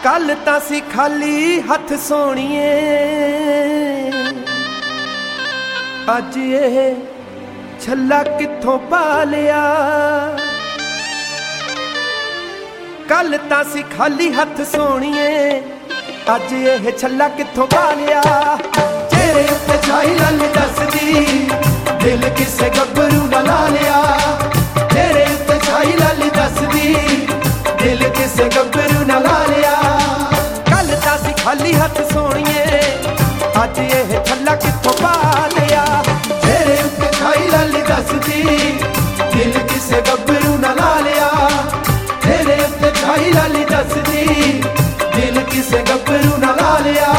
कल तां सी खाली हथ सोणीए, अज ये छल्ला कित्थों पा लिया। कल तां सी खाली हथ सोणीए, अज ये छल्ला कित्थों पा लिया। चेहरे उत्ते छाई लल दसदी, दिल किसे गब्बरू ना ला लिया। चेहरे उत्ते छाई लल दसदी, दिल किसे गब्बरू ना ला लिया। कल तां सी खाली हथ सोणीए, अज ये छल्ला कित्थों पा लिया। चेहरे उत्ते छाई लल दसदी, दिल किसे गब्बरू ना ला लिया। चेहरे उत्ते छाई लल दसदी, दिल किसे गब्बरू ना ला लिया।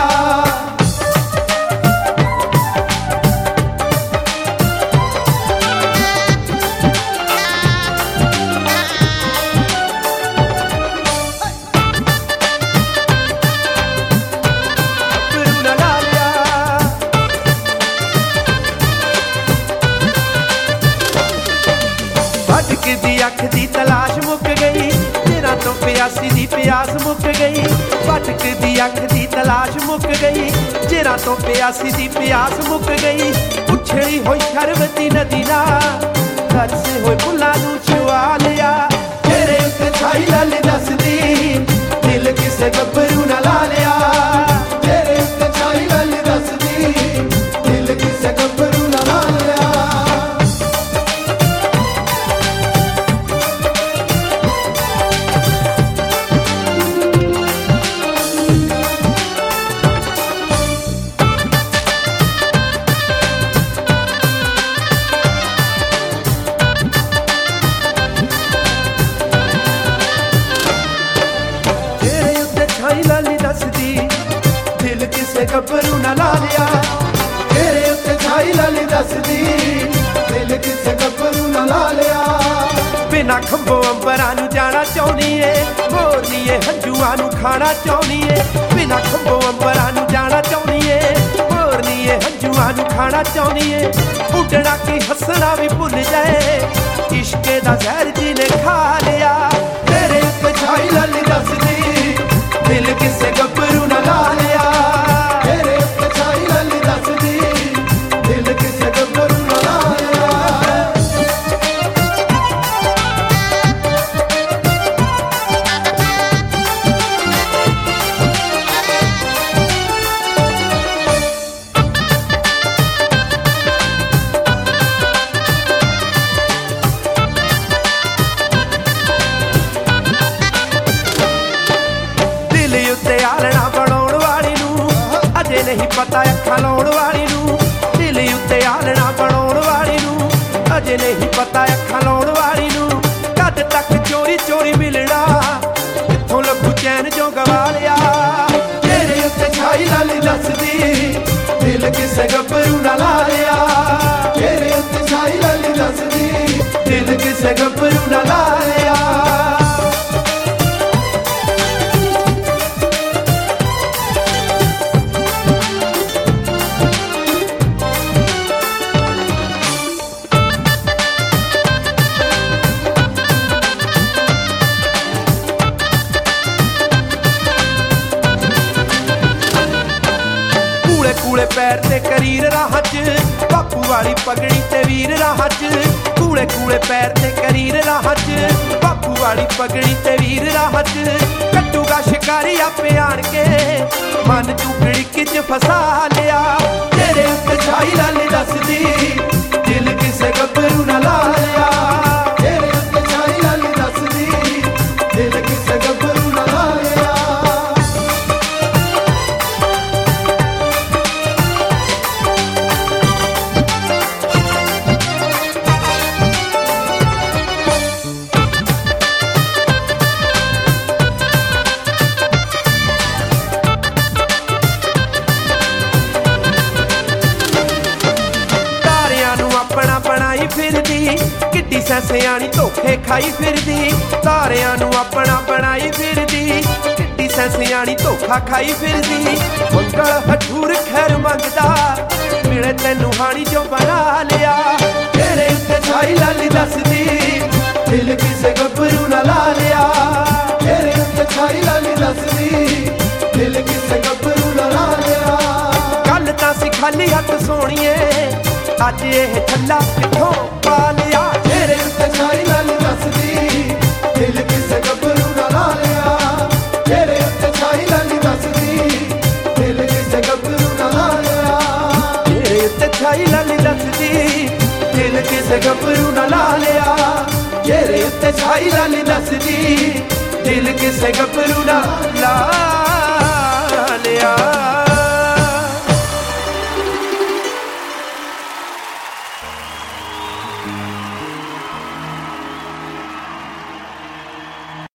भटकदी अख दी तलाश मुक गई, तेरा तो प्यासी दी प्यास मुक गई। भटकदी अख दी तलाश मुक गई, तेरा तो प्यासी दी प्यास मुक गई। उछली होई शरबती नदी ना, घर से होए फुल्लां नूं छुआ लिया। तेरे उत्ते छाई लल दसदी, दिल किसे गब्बरू ना ला लिया। तेरे उत्ते छाई लल दसदी, दिल किसे गब्बरू ना ला लिया। दिल किसे गब्बरू ना ला लिया। तेरे उत्ते छाई लल दसदी, दिल किसे गब्बरू ना ला लिया। बिना खंभो अंबरां नूं जाना चाहुंदी ए, मोरनीए हंझूआं नूं खाना चाहुंदी ए। बिना खंभो अंबरां नूं जाना चाहुंदी ए, मोरनीए हंझूआं नूं खाना चाहुंदी ए। उड्डना की हंसना भी भुल जाए, इश्के दा जहर जी ने खा लिया। तेरे उत्ते छाई लल दसदी, दिल किसे गब्बरू ना ला लिया। तेरे उत्ते छाई लल दसदी, दिल किसे गब्बरू ना ला लिया। आलना बनाउण वाली नूं अजे नहीं पता अखां लाउण वाली नूं। दिल उत्ते आलना बनाउण वाली नूं अजे नहीं पता अखां लाउण वाली नूं। कद तक चोरी चोरी मिलना, कित्थों लभू चैन जो गवा लिया। तेरे उत्ते छाई लल दसदी, दिल किसे गब्बरू ना ला लिया। तेरे उत्ते छाई लल दसदी, दिल किसे गब्बरू ना ला लिया। कूले पैर ते करीर राह च, बापू वाली पगड़ी ते वीर राह च। कूले कूले पैर ते करीर राह च, बापू वाली पगड़ी ते वीर राह च। कट्टूगा शिकारी आपे आण के, मन चुकड़ी किच फसा लिया। तेरे उत्ते छाई लल दसदी, दिल किसे गब्बरू ना ला लिया। तेरे उत्ते छाई लल दसदी, दिल किसे गब्बरू ना ला लिया। फिरदी किड्डी सै सियाणी धोखे खाई फिरदी। तारियां नूं अपना बनाई फिरदी, किड्डी सै सियाणी धोखा खाई फिरदी। मंगल हठूर खैर मंगदा, मिले तैनूं हाणी जो बना लिया। तेरे उत्ते छाई लल दसदी, दिल किसे गब्बरू ना ला लिया। तेरे उत्ते छाई लल दसदी, खाली हथ सोनिए अज ये थल्ला किथों पा लिया। तेरे उत्ते छाई लाली दसदी दिल किसे गबरू नाल ला लिया। तेरे उत्ते छाई लाली दसदी दिल किसे गबरू नाल ला लिया। तेरे उत्ते छाई लाली दसदी दिल किसे गबरू नाल ला लिया। तेरे उत्ते छाई लाली दसदी दिल किसे गबरू नाल ला